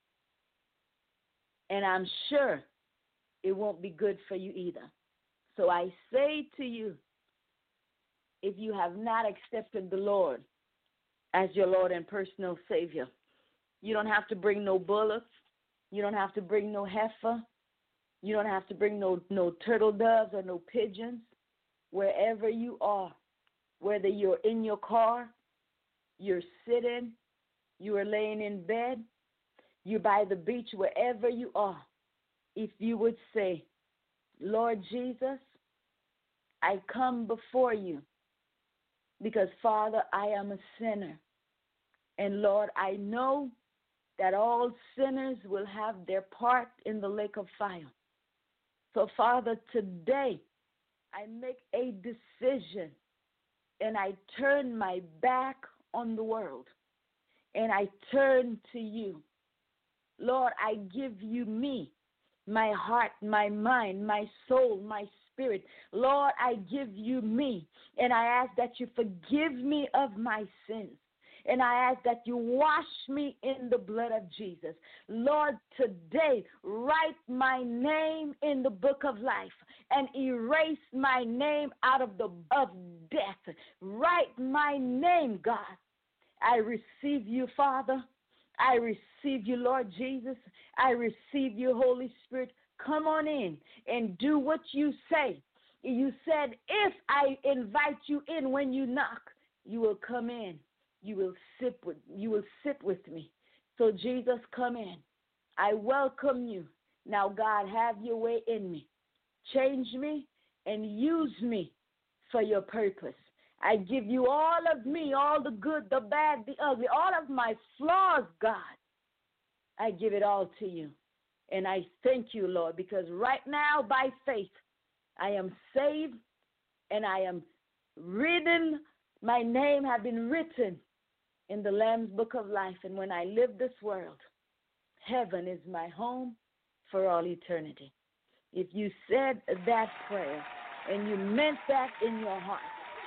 And I'm sure it won't be good for you either. So I say to you, if you have not accepted the Lord as your Lord and personal Savior, you don't have to bring no bullocks. You don't have to bring no heifer. You don't have to bring no, no turtle doves or no pigeons. Wherever you are, whether you're in your car, you're sitting, you are laying in bed, you're by the beach, wherever you are, if you would say, Lord Jesus, I come before you because, Father, I am a sinner. And, Lord, I know that all sinners will have their part in the lake of fire. So, Father, today I make a decision and I turn my back on the world and I turn to you. Lord, I give you me my heart, my mind, my soul, my spirit. Lord, I give you me, and I ask that you forgive me of my sins. And I ask that you wash me in the blood of Jesus. Lord, today, write my name in the book of life and erase my name out of the of death. Write my name, God. I receive you, Father. I receive you, Lord Jesus. I receive you, Holy Spirit. Come on in and do what you say. You said, if I invite you in when you knock, you will come in. You will sit with you will sit with me. So Jesus, come in. I welcome you. Now, God, have your way in me. Change me and use me for your purpose. I give you all of me, all the good, the bad, the ugly, all of my flaws, God. I give it all to you. And I thank you, Lord, because right now, by faith, I am saved and I am written. My name has been written in the Lamb's Book of Life. And when I live this world, heaven is my home for all eternity. If you said that prayer and you meant that in your heart,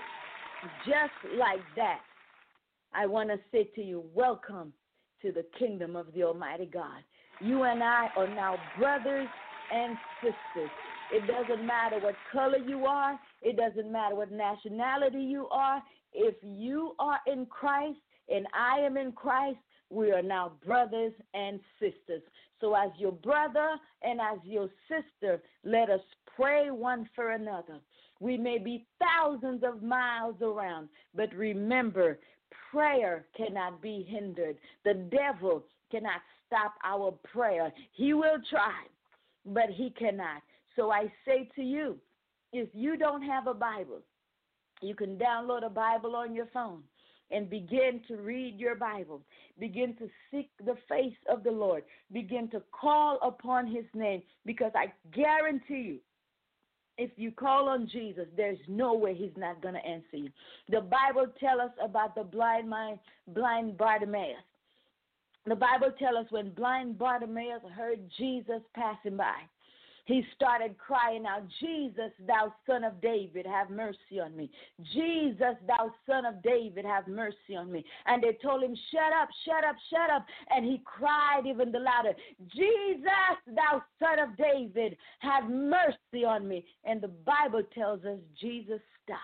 just like that, I want to say to you, welcome to the kingdom of the Almighty God. You and I are now brothers and sisters. It doesn't matter what color you are. It doesn't matter what nationality you are. If you are in Christ and I am in Christ, we are now brothers and sisters. So as your brother and as your sister, let us pray one for another. We may be thousands of miles around, but remember, prayer cannot be hindered. The devil cannot stop our prayer. He will try, but he cannot. So I say to you, if you don't have a Bible, you can download a Bible on your phone and begin to read your Bible. Begin to seek the face of the Lord. Begin to call upon his name, because I guarantee you, if you call on Jesus, there's no way he's not going to answer you. The Bible tells us about the blind man, blind Bartimaeus. The Bible tells us when blind Bartimaeus heard Jesus passing by, he started crying out, Jesus, thou son of David, have mercy on me. Jesus, thou son of David, have mercy on me. And they told him, shut up, shut up, shut up. And he cried even the louder, Jesus, thou son of David, have mercy on me. And the Bible tells us Jesus stopped.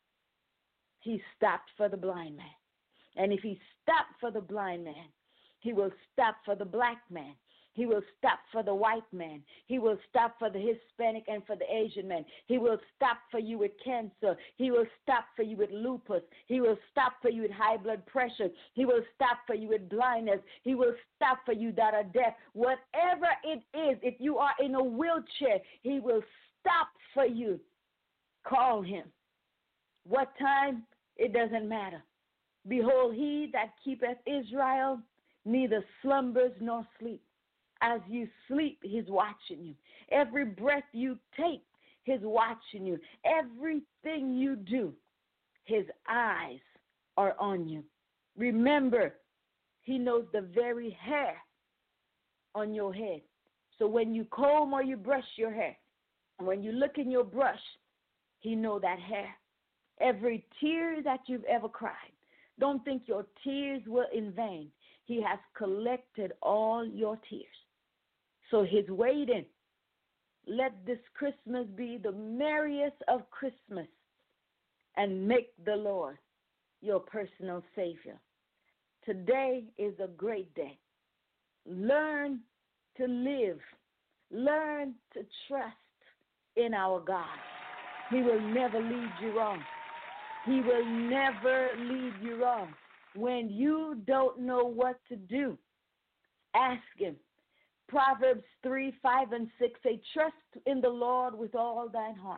He stopped for the blind man. And if he stopped for the blind man, he will stop for the black man. He will stop for the white man. He will stop for the Hispanic and for the Asian man. He will stop for you with cancer. He will stop for you with lupus. He will stop for you with high blood pressure. He will stop for you with blindness. He will stop for you that are deaf. Whatever it is, if you are in a wheelchair, he will stop for you. Call him. What time? It doesn't matter. Behold, he that keepeth Israel neither slumbers nor sleep. As you sleep, he's watching you. Every breath you take, he's watching you. Everything you do, his eyes are on you. Remember, he knows the very hair on your head. So when you comb or you brush your hair, when you look in your brush, he knows that hair. Every tear that you've ever cried, don't think your tears were in vain. He has collected all your tears. So he's waiting. Let this Christmas be the merriest of Christmas, and make the Lord your personal Savior. Today is a great day. Learn to live. Learn to trust in our God. He will never lead you wrong. He will never lead you wrong. When you don't know what to do, ask him. Proverbs three, five, and six say, trust in the Lord with all thine heart.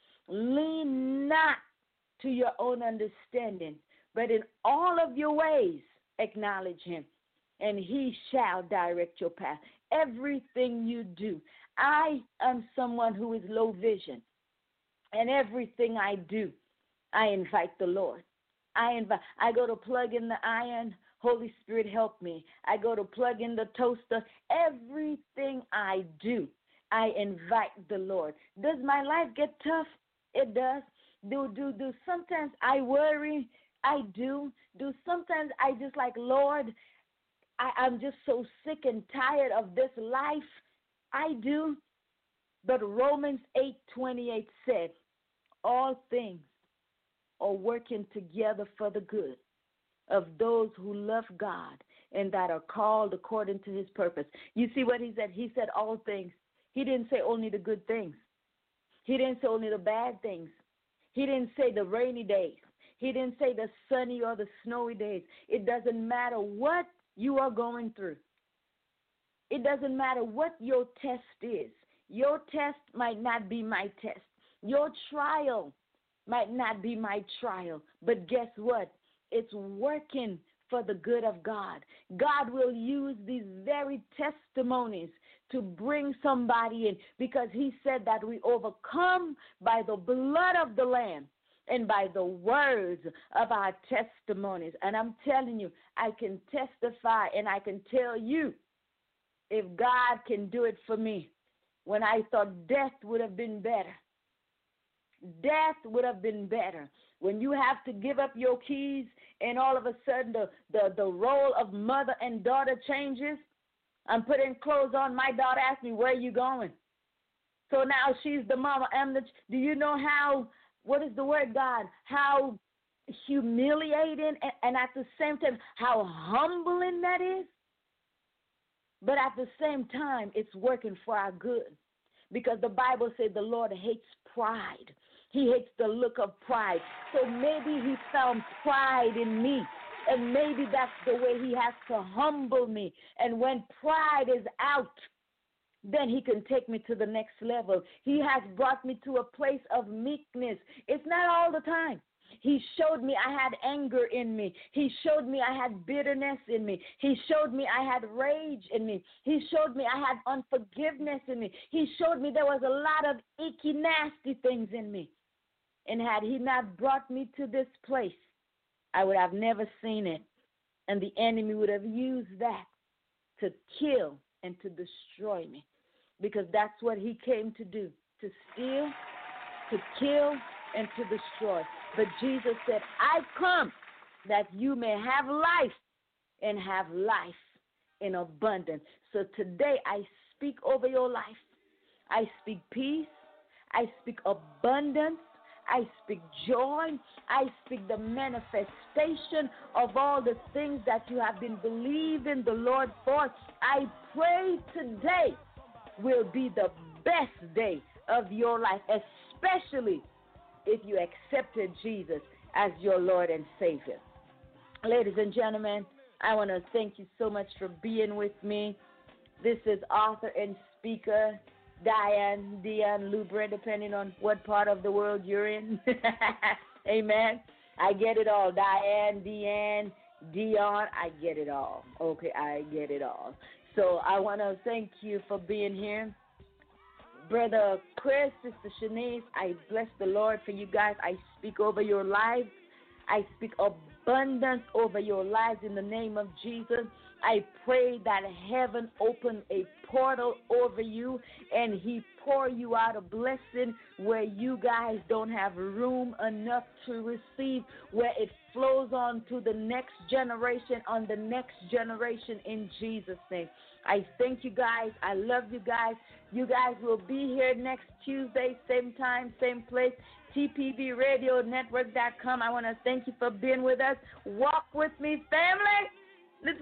Lean not to your own understanding, but in all of your ways acknowledge him, and he shall direct your path. Everything you do. I am someone who is low vision, and everything I do, I invite the Lord. I invite. I go to plug in the iron. Holy Spirit, help me. I go to plug in the toaster. Everything I do, I invite the Lord. Does my life get tough? It does. Do, do, do. Sometimes I worry. I do. Do sometimes I just like, Lord, I, I'm just so sick and tired of this life. I do. But Romans eight twenty-eight said, all things are working together for the good of those who love God and that are called according to his purpose. You see what he said? He said all things. He didn't say only the good things. He didn't say only the bad things. He didn't say the rainy days. He didn't say the sunny or the snowy days. It doesn't matter what you are going through. It doesn't matter what your test is. Your test might not be my test. Your trial might not be my trial. But guess what? It's working for the good of God. God will use these very testimonies to bring somebody in, because he said that we overcome by the blood of the Lamb and by the words of our testimonies. And I'm telling you, I can testify and I can tell you, if God can do it for me, when I thought death would have been better, death would have been better. When you have to give up your keys and all of a sudden the, the, the role of mother and daughter changes. I'm putting clothes on. My daughter asked me, where are you going? So now she's the mama. I'm the, do you know how, what is the word, God? How humiliating and, and at the same time, how humbling that is? But at the same time, it's working for our good. Because the Bible says the Lord hates pride. He hates the look of pride. So maybe he found pride in me. And maybe that's the way he has to humble me. And when pride is out, then he can take me to the next level. He has brought me to a place of meekness. It's not all the time. He showed me I had anger in me. He showed me I had bitterness in me. He showed me I had rage in me. He showed me I had unforgiveness in me. He showed me there was a lot of icky, nasty things in me. And had he not brought me to this place, I would have never seen it. And the enemy would have used that to kill and to destroy me. Because that's what he came to do, to steal, to kill, and to destroy. But Jesus said, I come that you may have life and have life in abundance. So today I speak over your life. I speak peace. I speak abundance. I speak joy. I speak the manifestation of all the things that you have been believing the Lord for. I pray today will be the best day of your life, especially if you accepted Jesus as your Lord and Savior. Ladies and gentlemen, I want to thank you so much for being with me. This is author and speaker Diane, Dion Lubre, depending on what part of the world you're in. Amen. I get it all. Diane, Deanne, Dion, I get it all. Okay, I get it all. So I want to thank you for being here. Brother Chris, Sister Shanice, I bless the Lord for you guys. I speak over your lives. I speak abundance over your lives in the name of Jesus. I pray that heaven open a portal over you and he pour you out a blessing where you guys don't have room enough to receive, where it flows on to the next generation, on the next generation in Jesus' name. I thank you guys. I love you guys. You guys will be here next Tuesday, same time, same place, T P V radio network dot com. I want to thank you for being with us. Walk with me, family. Let's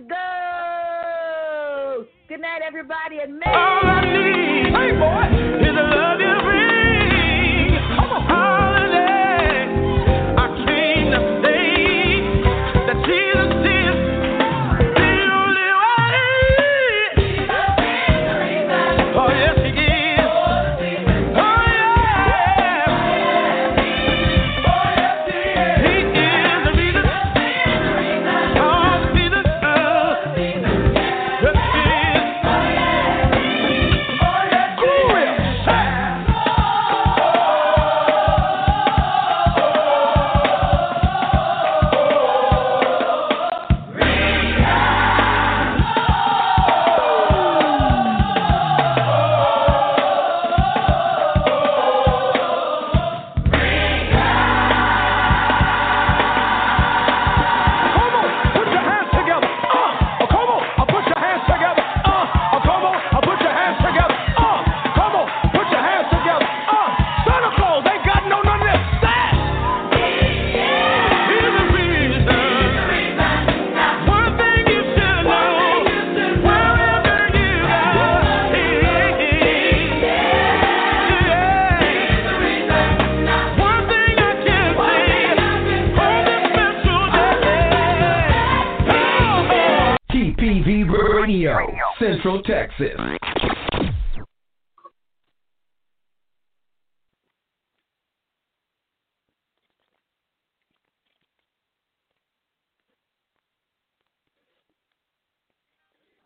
go. Good night, everybody. And may all I need, hey boy, is a love you bring. Holiday. I came to say that Jesus is the only way. Oh, yes, he is. Oh, yeah. Oh, yes, he is. He is the reason. Oh, Jesus. Yes, he is. Oh, yes, he is. Radio, Central Texas.